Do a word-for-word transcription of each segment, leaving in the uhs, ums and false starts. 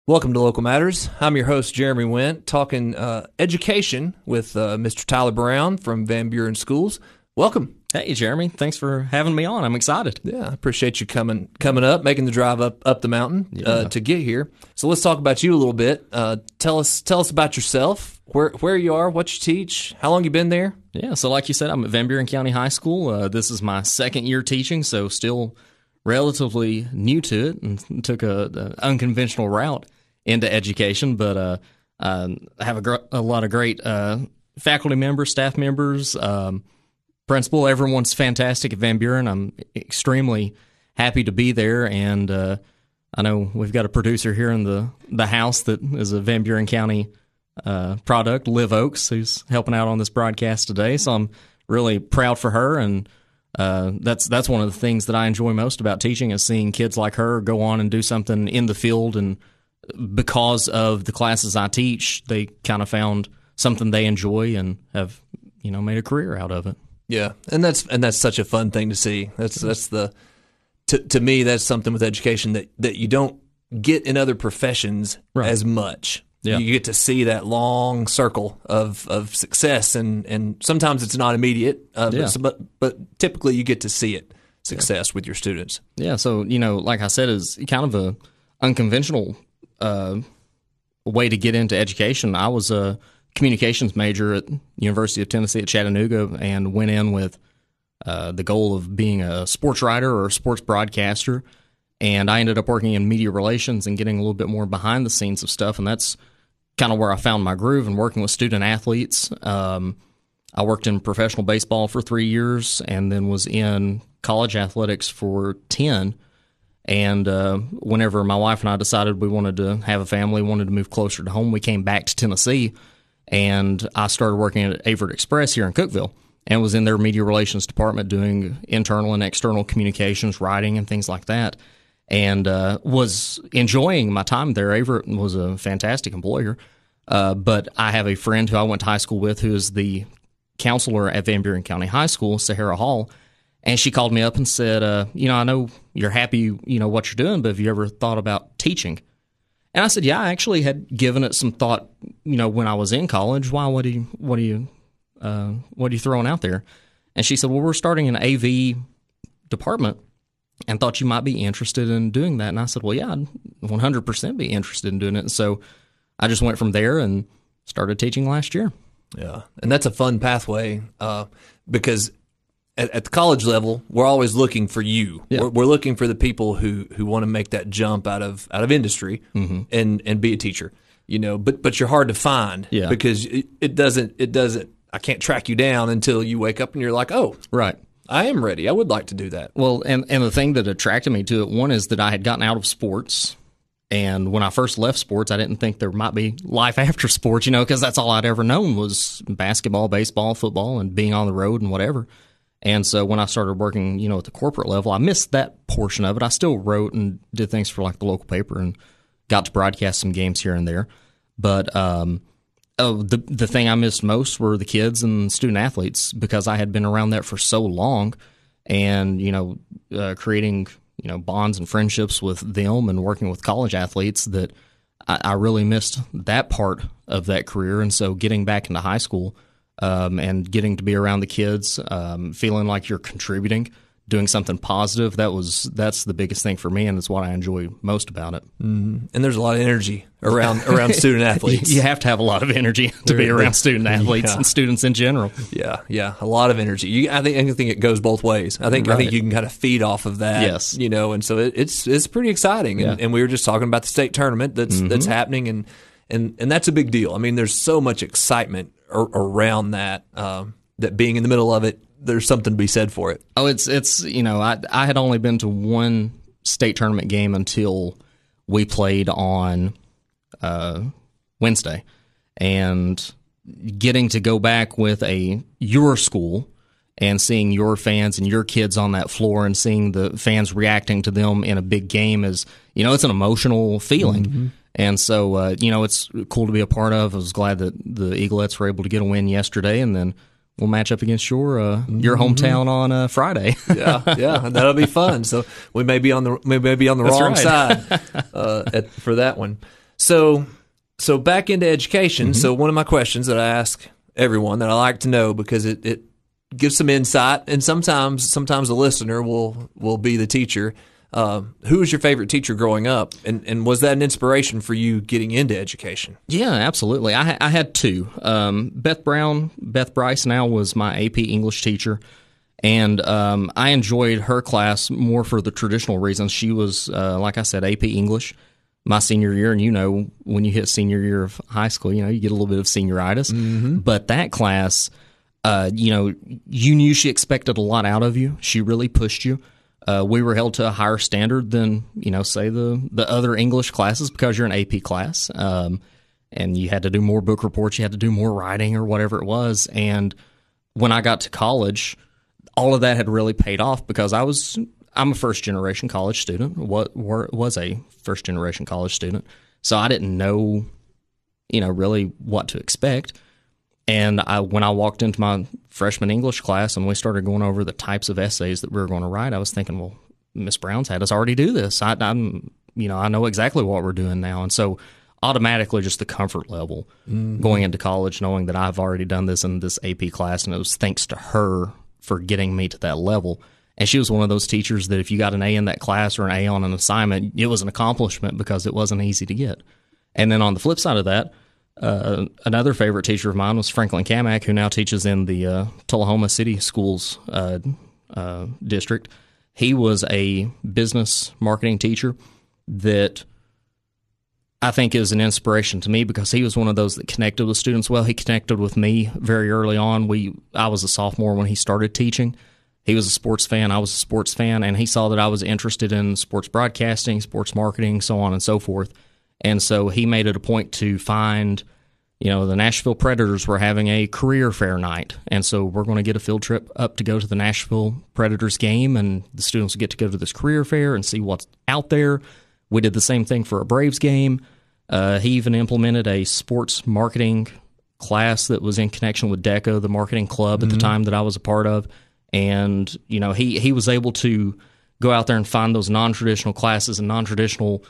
Welcome to Local Matters. I'm your host, Jeremy Went, talking uh, education with uh, Mister Tyler Brown from Van Buren Schools. Welcome. Hey, Jeremy. Thanks for having me on. I'm excited. Yeah, I appreciate you coming coming up, making the drive up up the mountain Yeah. uh, to get here. So let's talk about you a little bit. Uh, tell us tell us about yourself, where where you are, what you teach, how long you been there. Yeah, so like you said, I'm at Van Buren County High School. Uh, this is my second year teaching, so still relatively new to it, and took a, a unconventional route into education. But uh, uh, I have a, gr- a lot of great uh, faculty members, staff members, um, principal. Everyone's fantastic at Van Buren. I'm extremely happy to be there, and uh, I know we've got a producer here in the, the house that is a Van Buren County uh, product, Liv Oaks, who's helping out on this broadcast today. So I'm really proud for her, and uh, that's that's one of the things that I enjoy most about teaching is seeing kids like her go on and do something in the field, and because of the classes I teach, they kind of found something they enjoy and have, you know, made a career out of it. Yeah, and that's and that's such a fun thing to see. That's that's the to to me that's something with education that, that you don't get in other professions Right. as much. Yeah. You get to see that long circle of, of success, and, and sometimes it's not immediate, uh, Yeah. but, but but typically you get to see it success with your students. Yeah, so, you know, like I said, is kind of a unconventional uh, way to get into education. I was a communications major at University of Tennessee at Chattanooga and went in with uh, the goal of being a sports writer or a sports broadcaster, and I ended up working in media relations and getting a little bit more behind the scenes of stuff, and that's kind of where I found my groove and working with student athletes. Um, I worked in professional baseball for three years and then was in college athletics for ten. And uh, whenever my wife and I decided we wanted to have a family, wanted to move closer to home, we came back to Tennessee, and I started working at Averitt Express here in Cookeville, and was in their media relations department doing internal and external communications, writing, and things like that, and uh, was enjoying my time there. Averitt was a fantastic employer, uh, but I have a friend who I went to high school with who is the counselor at Van Buren County High School, Sahara Hall. And she called me up and said, uh, you know, I know you're happy, you know, what you're doing, but have you ever thought about teaching? And I said, yeah, I actually had given it some thought, you know, when I was in college. Why, what do you, what do you, uh, what are you throwing out there? And she said, well, we're starting an A V department and thought you might be interested in doing that. And I said, well, yeah, I'd one hundred percent be interested in doing it. And so I just went from there and started teaching last year. Yeah, and that's a fun pathway uh, because at, at the college level, we're always looking for you. Yeah. We're, we're looking for the people who, who want to make that jump out of out of industry Mm-hmm. and, and be a teacher. You know, but but you're hard to find Yeah. because it, it doesn't it doesn't. I can't track you down until you wake up and you're like, oh, Right. I am ready. I would like to do that. Well, and, and the thing that attracted me to it, one is that I had gotten out of sports. And when I first left sports, I didn't think there might be life after sports, you know, because that's all I'd ever known was basketball, baseball, football, and being on the road and whatever. And so when I started working, you know, at the corporate level, I missed that portion of it. I still wrote and did things for like the local paper and got to broadcast some games here and there. But um, oh, the the thing I missed most were the kids and student athletes because I had been around that for so long, and you know, uh, creating you know bonds and friendships with them and working with college athletes that I, I really missed that part of that career. And so getting back into high school um, and getting to be around the kids, um, feeling like you're contributing, doing something positive, that was that's the biggest thing for me, and it's what I enjoy most about it. Mm-hmm. And there's a lot of energy around around student athletes. You have to have a lot of energy to There- be around there- student athletes yeah. and students in general. Yeah, yeah, a lot of energy. You, I think I think it goes both ways. I think I think Right. you can kind of feed off of that. Yes. you know, and so it, it's it's pretty exciting. And, Yeah. and we were just talking about the state tournament that's Mm-hmm. that's happening, and, and and that's a big deal. I mean, there's so much excitement ar- around that. Um, that being in the middle of it, there's something to be said for it. Oh, it's it's you know I I had only been to one state tournament game until we played on uh, Wednesday, and getting to go back with a your school and seeing your fans and your kids on that floor and seeing the fans reacting to them in a big game is, you know, it's an emotional feeling. Mm-hmm. And so, uh, you know, it's cool to be a part of. I was glad that the Eaglettes were able to get a win yesterday, and then we'll match up against your uh, your hometown on uh, Friday. yeah, yeah, that'll be fun. So we may be on the we may be on the That's wrong right. side uh, at, for that one. So, so back into education. Mm-hmm. So one of my questions that I ask everyone that I like to know because it, it gives some insight, and sometimes sometimes the listener will will be the teacher. Uh, who was your favorite teacher growing up, and, and was that an inspiration for you getting into education? Yeah, absolutely. I, I had two. Um, Beth Brown, Beth Bryce now was my A P English teacher, and um, I enjoyed her class more for the traditional reasons. She was, uh, like I said, A P English my senior year, and you know, when you hit senior year of high school, you know, you get a little bit of senioritis. Mm-hmm. But that class, uh, you know, you knew she expected a lot out of you. She really pushed you. Uh, we were held to a higher standard than, you know, say the, the other English classes because you're an A P class. Um, and you had to do more book reports. You had to do more writing or whatever it was. And when I got to college, all of that had really paid off because I was, I'm a first generation college student. What was a first generation college student. So I didn't know, you know, really what to expect. And I, when I walked into my freshman English class and we started going over the types of essays that we were going to write, I was thinking, well, Miss Brown's had us already do this. I, I'm, you know, I know exactly what we're doing now. And so automatically just the comfort level mm-hmm. going into college, knowing that I've already done this in this A P class, and it was thanks to her for getting me to that level. And she was one of those teachers that if you got an A in that class or an A on an assignment, it was an accomplishment because it wasn't easy to get. And then on the flip side of that, Uh, another favorite teacher of mine was Franklin Kamak, who now teaches in the uh, Tullahoma City Schools uh, uh, district. He was a business marketing teacher that I think is an inspiration to me because he was one of those that connected with students well. He connected with me very early on. We I was a sophomore when he started teaching. He was a sports fan. I was a sports fan, and he saw that I was interested in sports broadcasting, sports marketing, so on and so forth. And so he made it a point to find, you know, the Nashville Predators were having a career fair night. And so we're going to get a field trip up to go to the Nashville Predators game, and the students get to go to this career fair and see what's out there. We did the same thing for a Braves game. Uh, he even implemented a sports marketing class that was in connection with DECA, the marketing club mm-hmm. at the time that I was a part of. And, you know, he, he was able to go out there and find those non-traditional classes and non-traditional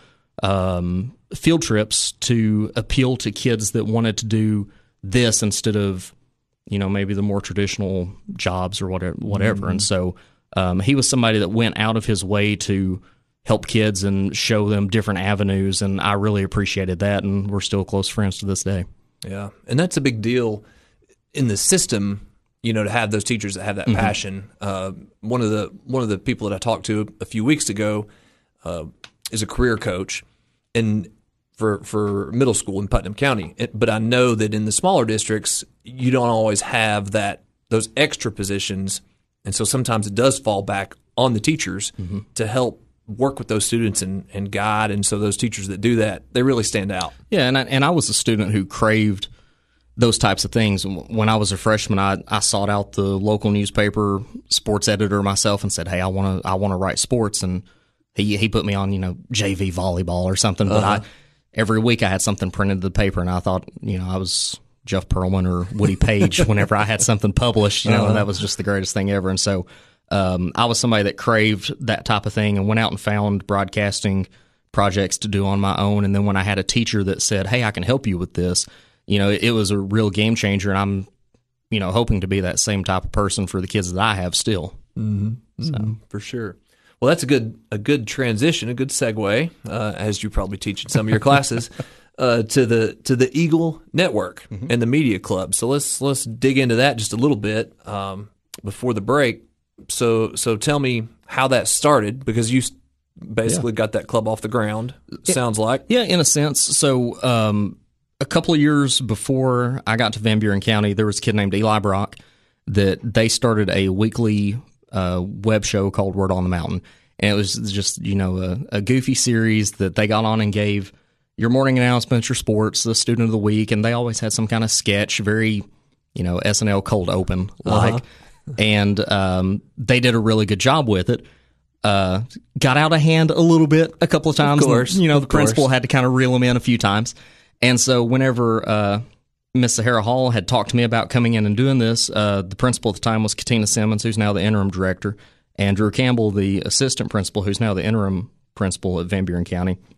um, field trips to appeal to kids that wanted to do this instead of, you know, maybe the more traditional jobs or whatever. whatever. Mm-hmm. And so um, he was somebody that went out of his way to help kids and show them different avenues, and I really appreciated that, and we're still close friends to this day. Yeah, and that's a big deal in the system, you know, to have those teachers that have that mm-hmm. passion. Uh, one of the one of the people that I talked to a few weeks ago uh, is a career coach, and for for middle school in Putnam County. It, but I know that in the smaller districts, you don't always have that those extra positions, and so sometimes it does fall back on the teachers mm-hmm. to help work with those students and, and guide. And so those teachers that do that, they really stand out. Yeah, and I, and I was a student who craved those types of things. When I was a freshman, I, I sought out the local newspaper sports editor myself and said, hey, I want to I want to write sports. And he he put me on, you know, J V volleyball or something. But uh-huh. I, every week I had something printed to the paper, and I thought, you know, I was Jeff Pearlman or Woody Page whenever I had something published, you know, uh-huh. and that was just the greatest thing ever. And so Um, I was somebody that craved that type of thing and went out and found broadcasting projects to do on my own. And then when I had a teacher that said, hey, I can help you with this, you know, it, it was a real game changer. And I'm, you know, hoping to be that same type of person for the kids that I have still. Mm-hmm. So. Mm-hmm. For sure. Well, that's a good a good transition, a good segue, uh, as you probably teach in some of your classes, uh, to the to the Eagle Network mm-hmm. and the Media Club. So let's let's dig into that just a little bit um, before the break. So so tell me how that started, because you basically yeah. got that club off the ground, it sounds like. Yeah, in a sense. So um, a couple of years before I got to Van Buren County, there was a kid named Eli Brock that they started a weekly uh, web show called Word on the Mountain. And it was just, you know, a, a goofy series that they got on and gave your morning announcements, your sports, the student of the week, and they always had some kind of sketch, very, you know, S N L cold open like. Uh-huh. And um, they did a really good job with it. Uh, got out of hand a little bit a couple of times. Of course. And, you know, the of course. principal had to kind of reel him in a few times. And so whenever uh, Miss Sahara Hall had talked to me about coming in and doing this, uh, the principal at the time was Katina Simmons, who's now the interim director, and Drew Campbell, the assistant principal, who's now the interim principal at Van Buren County.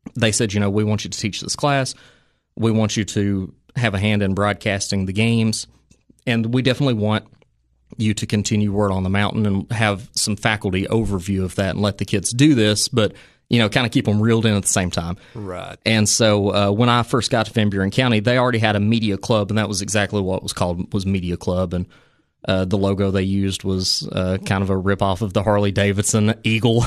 they said, you know, we want you to teach this class. We want you to have a hand in broadcasting the games. And we definitely want you to continue Word on the Mountain and have some faculty overview of that and let the kids do this, but, you know, kind of keep them reeled in at the same time. Right. And so uh, when I first got to Van Buren County, they already had a media club, and that was exactly what it was called, was Media Club. And uh, the logo they used was uh, kind of a ripoff of the Harley-Davidson Eagle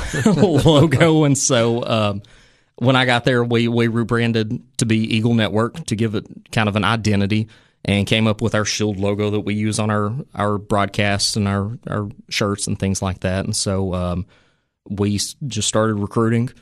logo. And so um, when I got there, we, we rebranded to be Eagle Network to give it kind of an identity, and came up with our shield logo that we use on our, our broadcasts and our, our shirts and things like that. And so um, we just started recruiting.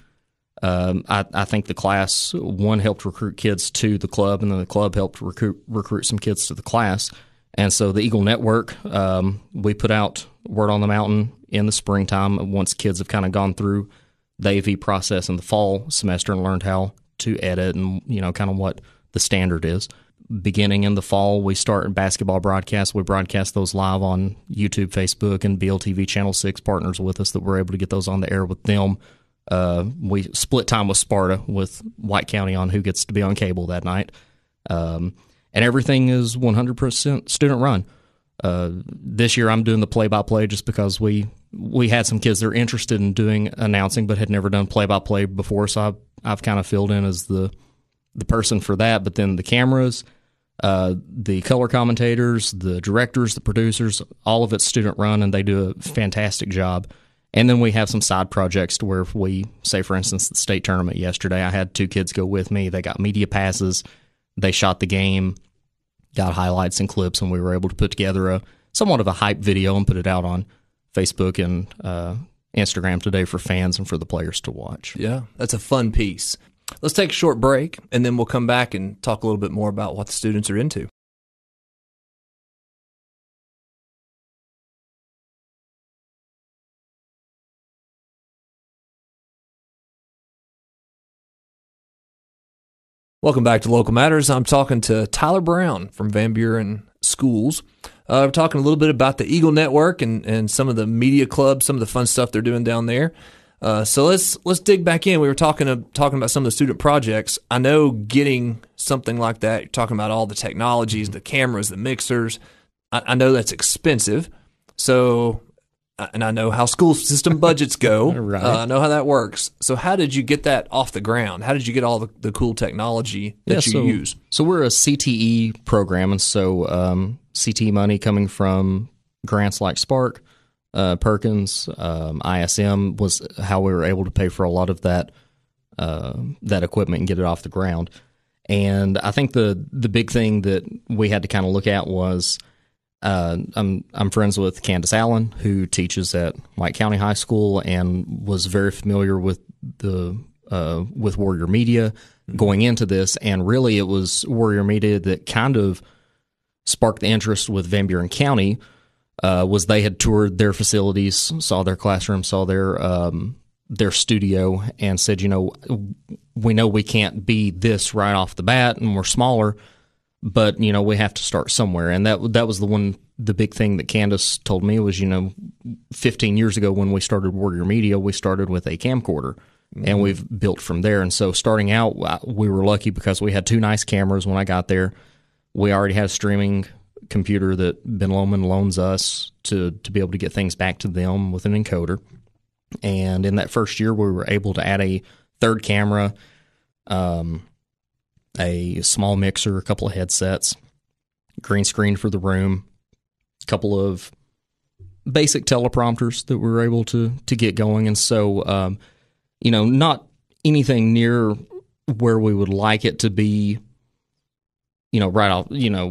Um, I, I think the class, one, helped recruit kids to the club, and then the club helped recruit, recruit some kids to the class. And so the Eagle Network, um, we put out Word on the Mountain in the springtime once kids have kind of gone through the A V process in the fall semester and learned how to edit and, you know, kind of what the standard is. Beginning in the fall, we start basketball broadcasts. We broadcast those live on YouTube, Facebook, and B L T V Channel six partners with us that we're able to get those on the air with them. Uh, we split time with Sparta, with White County on who gets to be on cable that night. Um, and everything is one hundred percent student run. Uh, this year I'm doing the play-by-play just because we we had some kids that are interested in doing announcing but had never done play-by-play before, so I've, I've kind of filled in as the the person for that. But then the cameras, Uh, the color commentators, the directors, the producers, all of it's student run, and they do a fantastic job. And then we have some side projects to where if we, say for instance, the state tournament yesterday, I had two kids go with me. They got media passes. They shot the game, got highlights and clips, and we were able to put together a somewhat of a hype video and put it out on Facebook and uh, Instagram today for fans and for the players to watch. Yeah, that's a fun piece. Let's take a short break, and then we'll come back and talk a little bit more about what the students are into. Welcome back to Local Matters. I'm talking to Tyler Brown from Van Buren Schools. Uh, we're talking a little bit about the Eagle Network and, and some of the media clubs, some of the fun stuff they're doing down there. Uh, so let's let's dig back in. We were talking uh, talking about some of the student projects. I know getting something like that, you're talking about all the technologies, the cameras, the mixers. I, I know that's expensive. So, and I know how school system budgets go. Right. uh, I know how that works. So how did you get that off the ground? How did you get all the, the cool technology that yeah, you so, use? So we're a C T E program, and so um, C T E money coming from grants like Spark, Uh, Perkins, um, I S M was how we were able to pay for a lot of that uh, that equipment and get it off the ground. And I think the the big thing that we had to kind of look at was uh, I'm I'm friends with Candace Allen, who teaches at White County High School and was very familiar with the uh, with Warrior Media going into this. And really, it was Warrior Media that kind of sparked the interest with Van Buren County. Uh, was they had toured their facilities, saw their classroom, saw their um, their studio, and said, you know, we know we can't be this right off the bat, and we're smaller, but you know, we have to start somewhere. And that that was the one, the big thing that Candace told me was, you know, fifteen years ago when we started Warrior Media, we started with a camcorder, mm-hmm. and we've built from there. And so starting out, we were lucky because we had two nice cameras when I got there. We already had a streaming computer that Ben Lomond loans us to to be able to get things back to them with an encoder. And in that first year, we were able to add a third camera, um, a small mixer, a couple of headsets, green screen for the room, a couple of basic teleprompters that we were able to to get going. And so, um, you know, not anything near where we would like it to be, you know, right off, you know,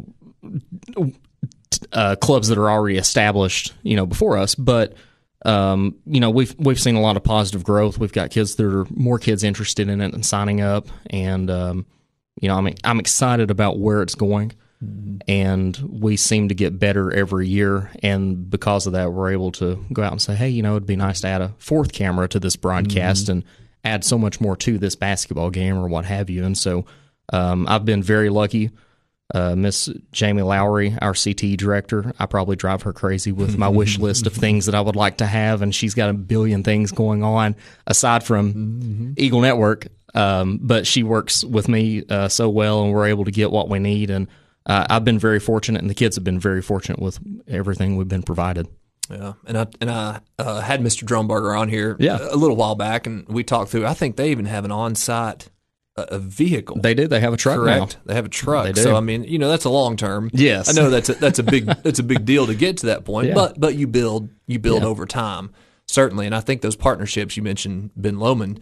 Uh, clubs that are already established, you know, before us, but um, you know, we've we've seen a lot of positive growth. We've got kids that are more kids interested in it and signing up, and um, you know, I'm I'm excited about where it's going, mm-hmm. and we seem to get better every year. And because of that, we're able to go out and say, hey, you know, it'd be nice to add a fourth camera to this broadcast mm-hmm. and add so much more to this basketball game or what have you. And so um, I've been very lucky Uh, Miss Jamie Lowry, our C T E director, I probably drive her crazy with my wish list of things that I would like to have, and she's got a billion things going on aside from mm-hmm. Eagle Network. Um, but she works with me uh, so well, and we're able to get what we need. And uh, I've been very fortunate, and the kids have been very fortunate with everything we've been provided. Yeah, and I and I uh, had Mister Drumberger on here yeah. a little while back, and we talked through. I think they even have an on-site a vehicle. They do. They have a truck Correct. now. They have a truck. They do. So I mean, you know, that's a long term. Yes. I know that's a, that's a big that's a big deal to get to that point. Yeah. But but you build you build Yeah. over time, certainly. And I think those partnerships you mentioned, Ben Lomond,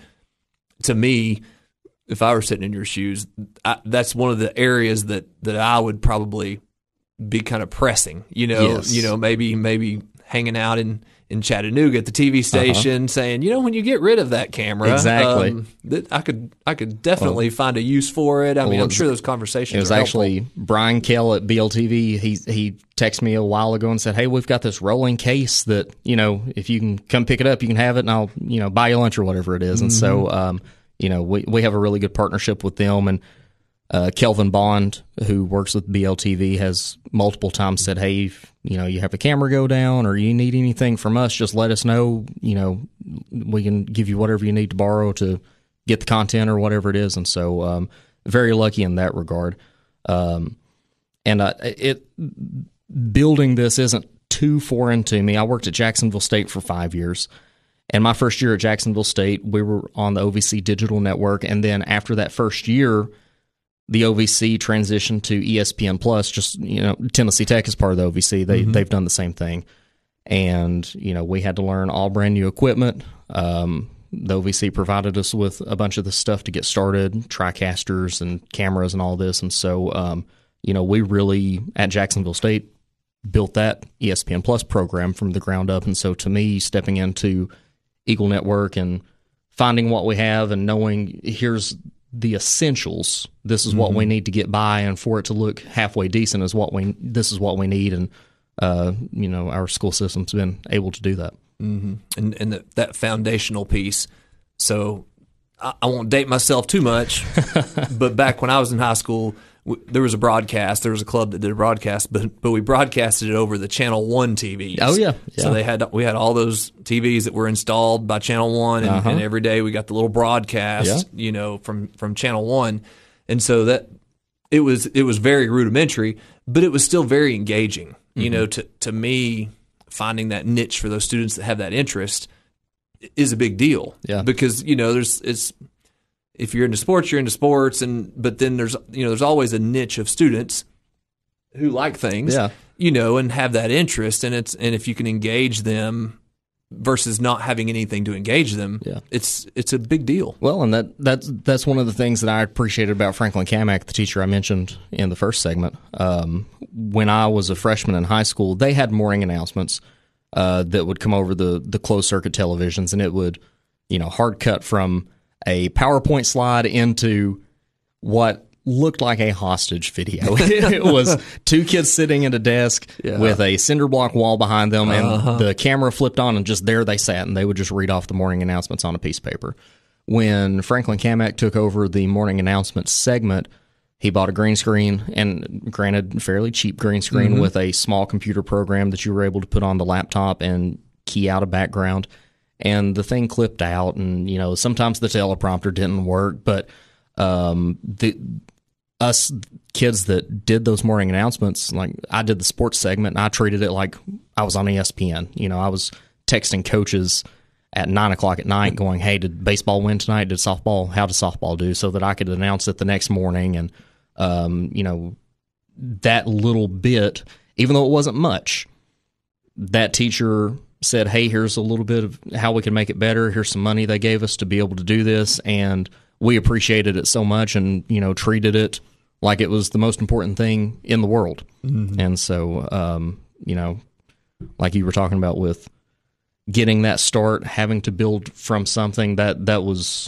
to me, if I were sitting in your shoes, I, that's one of the areas that, that I would probably be kind of pressing. You know, Yes. you know, maybe maybe hanging out in. in Chattanooga at the T V station, uh-huh. saying, you know, when you get rid of that camera, exactly, um, that I could, I could definitely well, find a use for it. I well, mean, I'm sure those conversations. It was are actually helpful. Brian Kell at B L T V. He he texted me a while ago and said, "Hey, we've got this rolling case that you know, if you can come pick it up, you can have it, and I'll you know buy you lunch or whatever it is." Mm-hmm. And so, um, you know, we we have a really good partnership with them, and uh, Kelvin Bond, who works with B L T V, has multiple times said, "Hey, if, you know, you have a camera go down or you need anything from us, just let us know. You know, we can give you whatever you need to borrow to get the content or whatever it is." And so, um, very lucky in that regard. Um, and uh, it building this isn't too foreign to me. I worked at Jacksonville State for five years. And my first year at Jacksonville State, we were on the O V C Digital Network. And then after that first year, the O V C transitioned to E S P N Plus. Just, you know, Tennessee Tech is part of the O V C. They, mm-hmm. They've done the same thing. And, you know, we had to learn all brand new equipment. Um, the O V C provided us with a bunch of the stuff to get started, TriCasters and cameras and all this. And so, um, you know, we really, at Jacksonville State, built that E S P N Plus program from the ground up. And so to me, stepping into Eagle Network and finding what we have and knowing here's the essentials. This is mm-hmm. what we need to get by, and for it to look halfway decent is what we. This is what we need, and uh, you know, our school system's been able to do that. Mm-hmm. And and the, that foundational piece. So I, I won't date myself too much, but back when I was in high school, w- there was a broadcast. There was a club that did a broadcast, but but we broadcasted it over the Channel One T Vs. Oh yeah, yeah. So they had we had all those T Vs that were installed by Channel One, and, uh-huh. and every day we got the little broadcast, yeah. you know, from from Channel One, and so that it was it was very rudimentary, but it was still very engaging. Mm-hmm. You know, to to me, finding that niche for those students that have that interest is a big deal. Yeah, because you know, there's it's. If you're into sports, you're into sports, and but then there's you know there's always a niche of students who like things, yeah. you know, and have that interest, and it's and if you can engage them versus not having anything to engage them, yeah. it's it's a big deal. Well, and that that's that's one of the things that I appreciated about Franklin Kamak, the teacher I mentioned in the first segment. Um, when I was a freshman in high school, they had morning announcements uh, that would come over the the closed circuit televisions, and it would you know hard cut from a PowerPoint slide into what looked like a hostage video. It was two kids sitting at a desk yeah. with a cinder block wall behind them, and uh-huh. the camera flipped on, and just there they sat, and they would just read off the morning announcements on a piece of paper. When Franklin Kamak took over the morning announcements segment, he bought a green screen, and granted, fairly cheap green screen mm-hmm. with a small computer program that you were able to put on the laptop and key out a background. And the thing clipped out, and you know sometimes the teleprompter didn't work. But um, the us kids that did those morning announcements, like I did the sports segment, and I treated it like I was on E S P N. You know, I was texting coaches at nine o'clock at night, going, "Hey, did baseball win tonight? Did softball? How did softball do?" So that I could announce it the next morning. And um, you know, that little bit, even though it wasn't much, that teacher said, "Hey, here's a little bit of how we can make it better. Here's some money they gave us to be able to do this," and we appreciated it so much, and you know, treated it like it was the most important thing in the world. Mm-hmm. And so, um, you know, like you were talking about with getting that start, having to build from something that that was,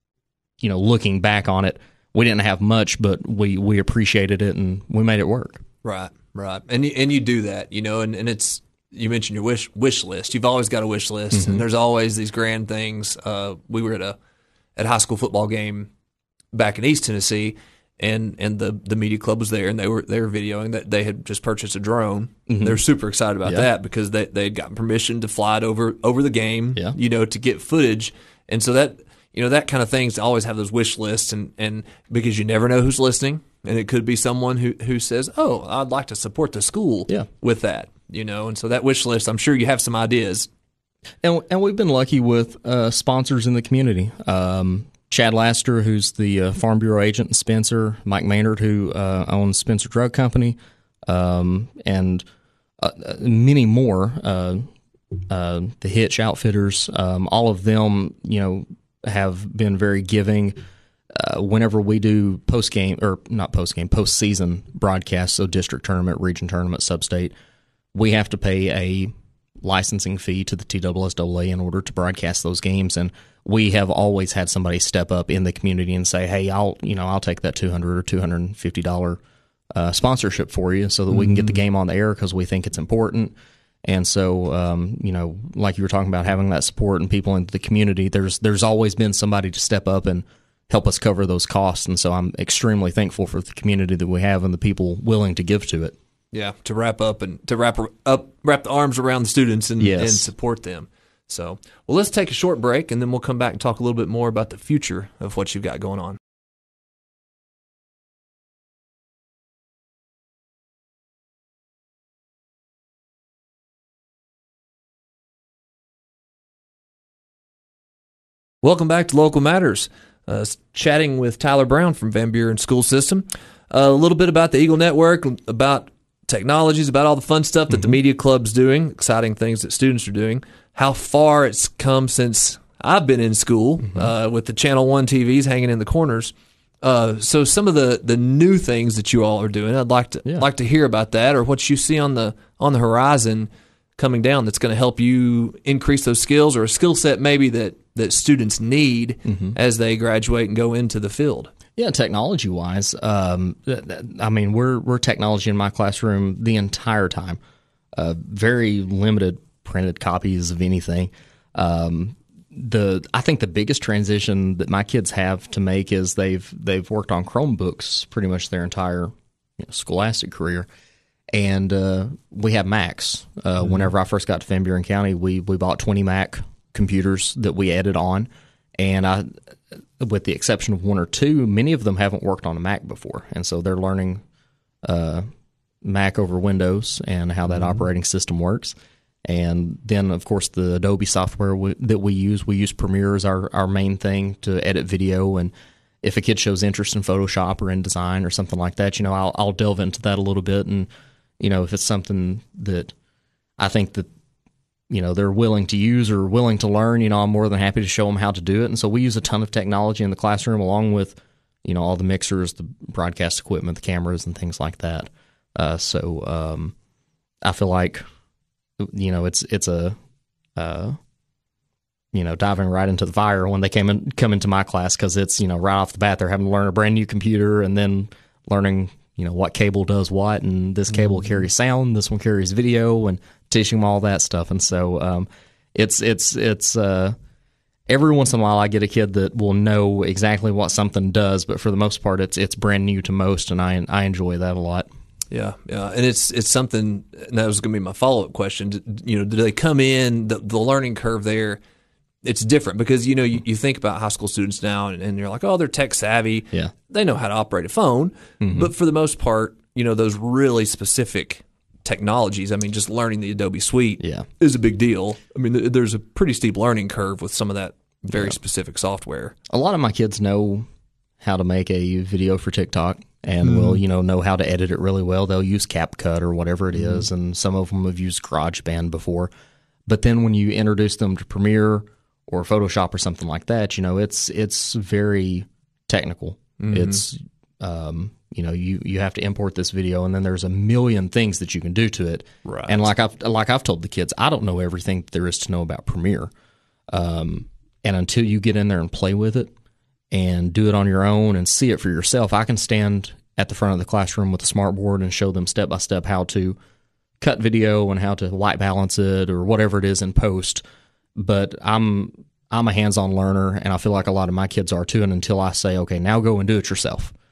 you know, looking back on it, we didn't have much, but we we appreciated it and we made it work. Right, right, and you, and you do that, you know, and, and it's. You mentioned your wish wish list. You've always got a wish list, mm-hmm. and there's always these grand things. Uh, we were at a at a high school football game back in East Tennessee, and and the the media club was there, and they were they were videoing that they had just purchased a drone. Mm-hmm. They were super excited about yeah. that because they they had gotten permission to fly it over over the game, yeah. you know, to get footage, and so that you know that kind of things always have those wish lists, and and because you never know who's listening, and it could be someone who who says, oh, I'd like to support the school yeah. with that, you know, and so that wish list, I'm sure you have some ideas. And and we've been lucky with uh, sponsors in the community. Um, Chad Laster, who's the uh, Farm Bureau agent in Spencer, Mike Maynard, who uh, owns Spencer Drug Company, um, and uh, many more. Uh, uh, the Hitch Outfitters, um, all of them, you know, have been very giving. Uh, whenever we do post game or not post game, post season broadcasts, so district tournament, region tournament, sub-state, we have to pay a licensing fee to the T S S A A in order to broadcast those games, and we have always had somebody step up in the community and say, "Hey, I'll you know I'll take that two hundred or two hundred and fifty dollar uh, sponsorship for you, so that mm-hmm. we can get the game on the air because we think it's important." And so, um, you know, like you were talking about having that support and people in the community, there's there's always been somebody to step up and help us cover those costs, and so I'm extremely thankful for the community that we have and the people willing to give to it. Yeah, to wrap up and to wrap up, wrap the arms around the students and, yes. and support them. So, well, let's take a short break, and then we'll come back and talk a little bit more about the future of what you've got going on. Welcome back to Local Matters. Uh, chatting with Tyler Brown from Van Buren School System. Uh, a little bit about the Eagle Network, about technologies, about all the fun stuff that mm-hmm. the media club's doing, exciting things that students are doing, how far it's come since I've been in school mm-hmm. uh, with the Channel One T Vs hanging in the corners. Uh, so some of the, the new things that you all are doing, I'd like to yeah. like to hear about that, or what you see on the on the horizon coming down that's going to help you increase those skills, or a skill set maybe that, that students need mm-hmm. as they graduate and go into the field. Yeah, technology-wise, um, I mean, we're we're technology in my classroom the entire time. Uh, very limited printed copies of anything. Um, the I think the biggest transition that my kids have to make is they've they've worked on Chromebooks pretty much their entire you know, scholastic career, and uh, we have Macs. Uh, mm-hmm. Whenever I first got to Van Buren County, we we bought twenty Mac computers that we added on, and I. With the exception of one or two, many of them haven't worked on a Mac before, and so they're learning uh, Mac over Windows and how that mm-hmm. operating system works. And then, of course, the Adobe software we, that we use, we use Premiere as our, our main thing to edit video. And if a kid shows interest in Photoshop or InDesign or something like that, you know, I'll, I'll delve into that a little bit. And, you know, if it's something that I think that you know, they're willing to use or willing to learn, you know, I'm more than happy to show them how to do it. And so we use a ton of technology in the classroom along with, you know, all the mixers, the broadcast equipment, the cameras, and things like that. Uh, so um, I feel like, you know, it's it's a, uh, you know, diving right into the fire when they came in, come into my class, because it's, you know, right off the bat, they're having to learn a brand new computer and then learning, you know, what cable does what, and this cable mm-hmm. carries sound, this one carries video, and teaching them all that stuff. And so um, it's it's it's uh, every once in a while I get a kid that will know exactly what something does, but for the most part it's it's brand new to most, and I I enjoy that a lot. Yeah, yeah, and it's it's something, and that was going to be my follow up question. You know, do they come in the, the learning curve there? It's different because, you know, you, you think about high school students now and, and you're like, oh, they're tech savvy. Yeah. They know how to operate a phone. Mm-hmm. But for the most part, you know, those really specific technologies, I mean, just learning the Adobe Suite yeah. is a big deal. I mean, there's a pretty steep learning curve with some of that very yeah. specific software. A lot of my kids know how to make a video for TikTok and mm-hmm. will, you know, know how to edit it really well. They'll use CapCut or whatever it is, mm-hmm. and some of them have used GarageBand before. But then when you introduce them to Premiere or Photoshop or something like that, you know, it's it's very technical. Mm-hmm. It's, um, you know, you, you have to import this video, and then there's a million things that you can do to it. Right. And like I've like I've told the kids, I don't know everything there is to know about Premiere. Um, and until you get in there and play with it and do it on your own and see it for yourself, I can stand at the front of the classroom with a smartboard and show them step by step how to cut video and how to white balance it or whatever it is in post. But I'm I'm a hands-on learner, and I feel like a lot of my kids are too. And until I say, okay, now go and do it yourself,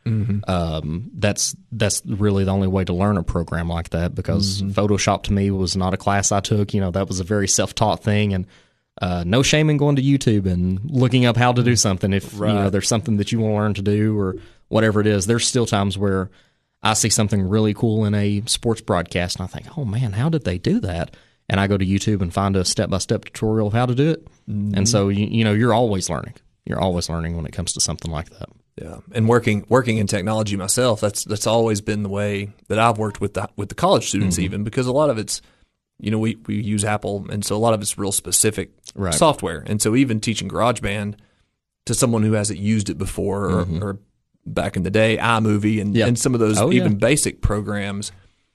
Mm-hmm. Um, that's that's really the only way to learn a program like that, because mm-hmm. Photoshop to me was not a class I took. You know, that was a very self-taught thing, and uh, no shame in going to YouTube and looking up how to do something if right. you know there's something that you want to learn to do or whatever it is. There's still times where I see something really cool in a sports broadcast, and I think, oh man, how did they do that? And I go to YouTube and find a step-by-step tutorial of how to do it. Mm-hmm. And so, you, you know, you're always learning. You're always learning when it comes to something like that. Yeah, and working working in technology myself, that's that's always been the way that I've worked with the with the college students, mm-hmm. even because a lot of it's, you know, we, we use Apple, and so a lot of it's real specific right. software. And so even teaching GarageBand to someone who hasn't used it before, or, mm-hmm. or back in the day, iMovie and, yep. and some of those oh, even yeah. basic programs,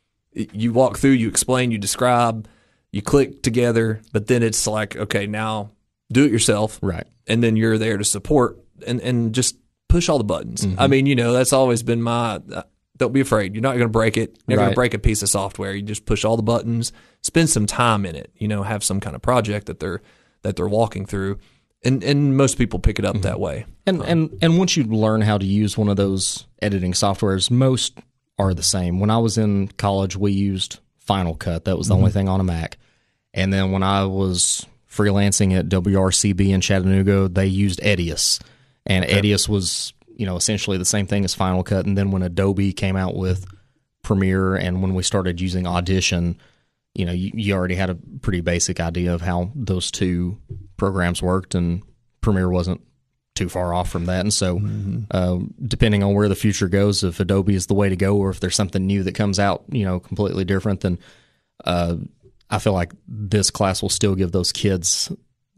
you walk through, you explain, you describe, you click together, but then it's like, okay, now do it yourself, right? And then you're there to support and and just push all the buttons. Mm-hmm. I mean, you know, that's always been my, uh, don't be afraid. You're not going to break it. You're not right. going to break a piece of software. You just push all the buttons, spend some time in it, you know, have some kind of project that they're, that they're walking through. And and most people pick it up mm-hmm. that way. And, um, and, and once you learn how to use one of those editing softwares, most are the same. When I was in college, we used Final Cut. That was the mm-hmm. only thing on a Mac. And then when I was freelancing at W R C B in Chattanooga, they used Edius. And okay. Edius was, you know, essentially the same thing as Final Cut. And then when Adobe came out with Premiere, and when we started using Audition, you know, you, you already had a pretty basic idea of how those two programs worked, and Premiere wasn't too far off from that. And so mm-hmm. uh, depending on where the future goes, if Adobe is the way to go, or if there's something new that comes out, you know, completely different, then uh, I feel like this class will still give those kids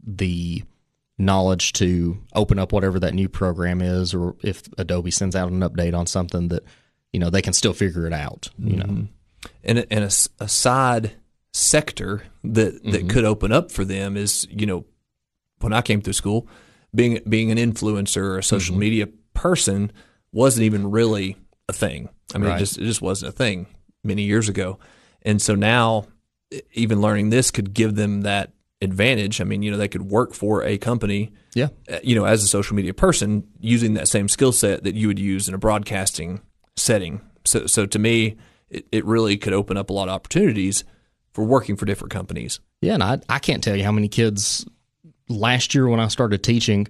the knowledge to open up whatever that new program is, or if Adobe sends out an update on something, that, you know, they can still figure it out, you mm-hmm. know. And, and a, a side sector that, that mm-hmm. could open up for them is, you know, when I came through school, being being an influencer or a social mm-hmm. media person wasn't even really a thing. I mean, right. it just it just wasn't a thing many years ago. And so now, even learning this could give them that advantage. I mean, you know, they could work for a company, yeah, you know, as a social media person, using that same skill set that you would use in a broadcasting setting. So, so to me, it, it really could open up a lot of opportunities for working for different companies. Yeah, and I I can't tell you how many kids last year when I started teaching,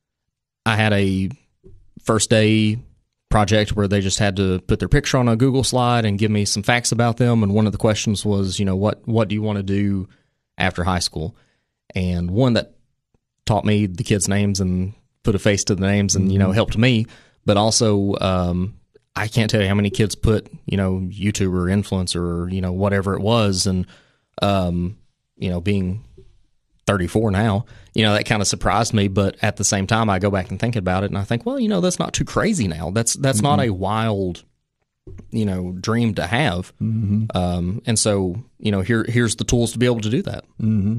I had a first day project where they just had to put their picture on a Google slide and give me some facts about them. And one of the questions was, you know, what what do you want to do after high school? And one that taught me the kids' names and put a face to the names and, you know, helped me. But also, um, I can't tell you how many kids put, you know, YouTuber, influencer, or, you know, whatever it was. And, um, you know, being thirty-four now, you know, that kind of surprised me. But at the same time, I go back and think about it and I think, well, you know, that's not too crazy now. That's, that's mm-hmm. not a wild, you know, dream to have. Mm-hmm. Um, and so, you know, here here's the tools to be able to do that. Mm-hmm.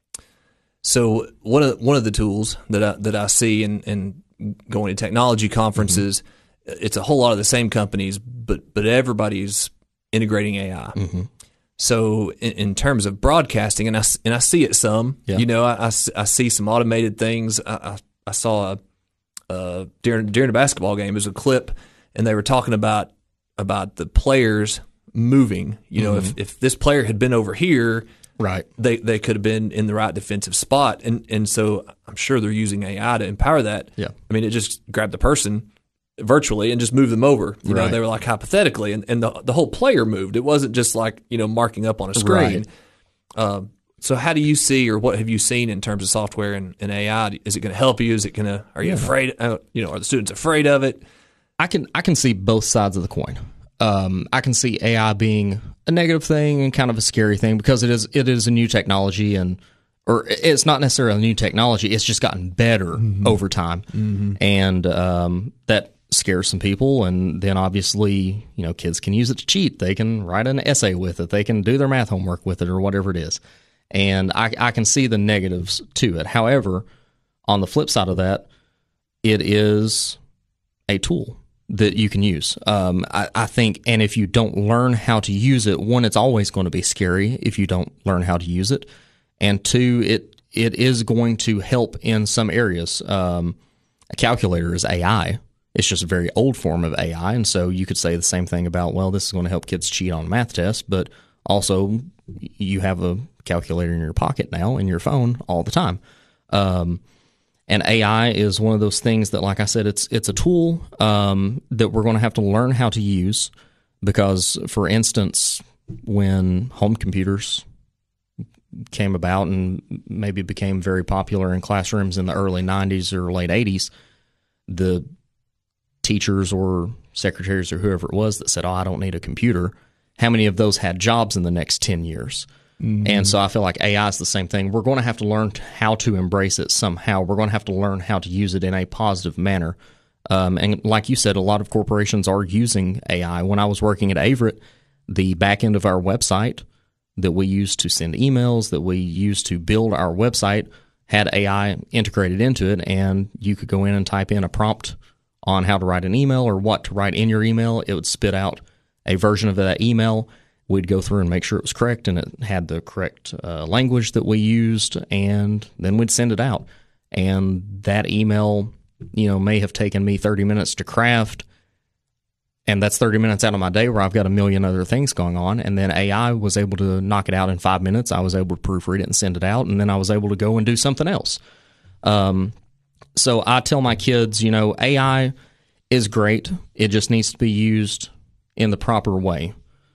So one of one of the tools that I, that I see in, in going to technology conferences, mm-hmm. it's a whole lot of the same companies, but but everybody's integrating A I. Mm-hmm. So in, in terms of broadcasting, and I, and I see it some, yeah. you know, I, I, I see some automated things. I, I, I saw a, uh, during during a basketball game, it was a clip, and they were talking about about the players moving. You know, mm-hmm. if, if this player had been over here, right, they they could have been in the right defensive spot. And and so I'm sure they're using A I to empower that. Yeah. I mean, it just grabbed the person virtually and just move them over. You right. know, they were like hypothetically, and, and the the whole player moved. It wasn't just like, you know, marking up on a screen. Right. Um, so how do you see, or what have you seen in terms of software and, and A I? Is it going to help you? Is it going to, are you yeah. afraid, uh, you know, are the students afraid of it? I can I can see both sides of the coin. Um, I can see A I being a negative thing and kind of a scary thing, because it is it is a new technology, and or it's not necessarily a new technology. It's just gotten better mm-hmm. over time, mm-hmm. and um, that scares some people. And then obviously, you know, kids can use it to cheat. They can write an essay with it. They can do their math homework with it, or whatever it is. And I, I can see the negatives to it. However, on the flip side of that, it is a tool that you can use. Um, I, I think, and if you don't learn how to use it, one, it's always going to be scary if you don't learn how to use it. And two, it it is going to help in some areas. Um, a calculator is A I. It's just a very old form of A I. And so you could say the same thing about, well, this is going to help kids cheat on math tests, but also you have a calculator in your pocket now in your phone all the time. Um, and A I is one of those things that, like I said, it's it's a tool um, that we're going to have to learn how to use because, for instance, when home computers came about and maybe became very popular in classrooms in the early nineties or late eighties, the teachers or secretaries or whoever it was that said, oh, I don't need a computer, how many of those had jobs in the next ten years? Mm-hmm. And so I feel like A I is the same thing. We're going to have to learn how to embrace it somehow. We're going to have to learn how to use it in a positive manner. Um, and like you said, a lot of corporations are using A I. When I was working at Averitt, the back end of our website that we used to send emails, that we used to build our website, had A I integrated into it, and you could go in and type in a prompt on how to write an email or what to write in your email. It would spit out a version of that email. We'd go through and make sure it was correct and it had the correct uh, language that we used, and then we'd send it out. And that email, you know, may have taken me thirty minutes to craft, and that's thirty minutes out of my day where I've got a million other things going on. And then A I was able to knock it out in five minutes. I was able to proofread it and send it out, and then I was able to go and do something else. Um, so I tell my kids, you know, A I is great. It just needs to be used in the proper way.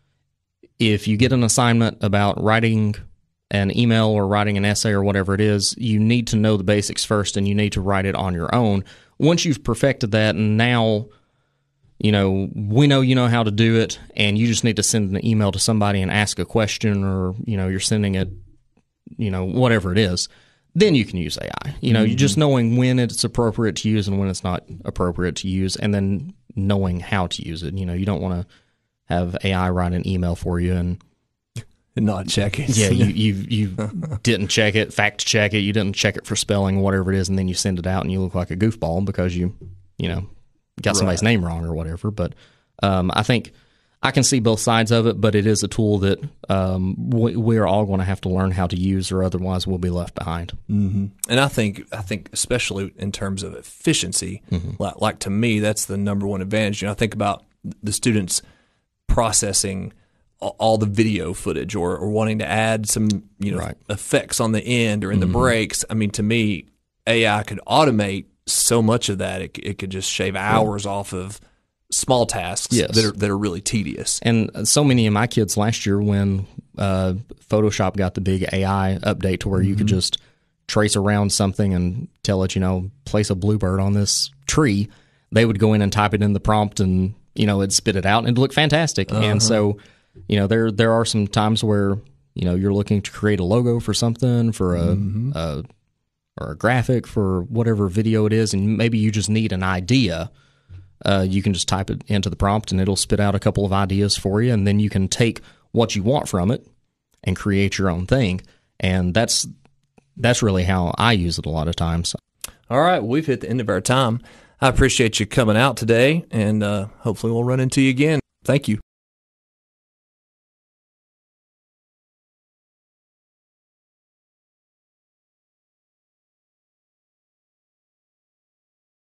If you get an assignment about writing an email or writing an essay or whatever it is, you need to know the basics first, and you need to write it on your own. Once you've perfected that, and now, you know, we know you know how to do it, and you just need to send an email to somebody and ask a question, or, you know, you're sending it, you know, whatever it is, then you can use A I. You know, mm-hmm. You're just knowing when it's appropriate to use and when it's not appropriate to use, and then knowing how to use it. You know, you don't want to have A I write an email for you and and not check it. Yeah, you you you didn't check it, fact check it, you didn't check it for spelling, whatever it is, and then you send it out and you look like a goofball because you, you know, got somebody's right. name wrong or whatever. But um, I think I can see both sides of it, but it is a tool that um, we, we are all going to have to learn how to use, or otherwise we'll be left behind. Mm-hmm. And I think I think especially in terms of efficiency, mm-hmm. like, like to me, that's the number one advantage. You know, I think about the students processing all the video footage, or, or wanting to add some, you know, right. effects on the end or in mm-hmm. the breaks. I mean, to me, A I could automate so much of that. It, it could just shave hours yeah. off of small tasks yes. that are that are really tedious. And so many of my kids last year, when uh, Photoshop got the big A I update to where mm-hmm. you could just trace around something and tell it, you know, place a bluebird on this tree, they would go in and type it in the prompt, and you know, it'd spit it out and it'd look fantastic. Uh-huh. And so, you know, there there are some times where, you know, you're looking to create a logo for something, for a, mm-hmm. a or a graphic for whatever video it is, and maybe you just need an idea. Uh, you can just type it into the prompt and it'll spit out a couple of ideas for you, and then you can take what you want from it and create your own thing. And that's that's really how I use it a lot of times. All right, we've hit the end of our time. I appreciate you coming out today, and uh, hopefully we'll run into you again. Thank you.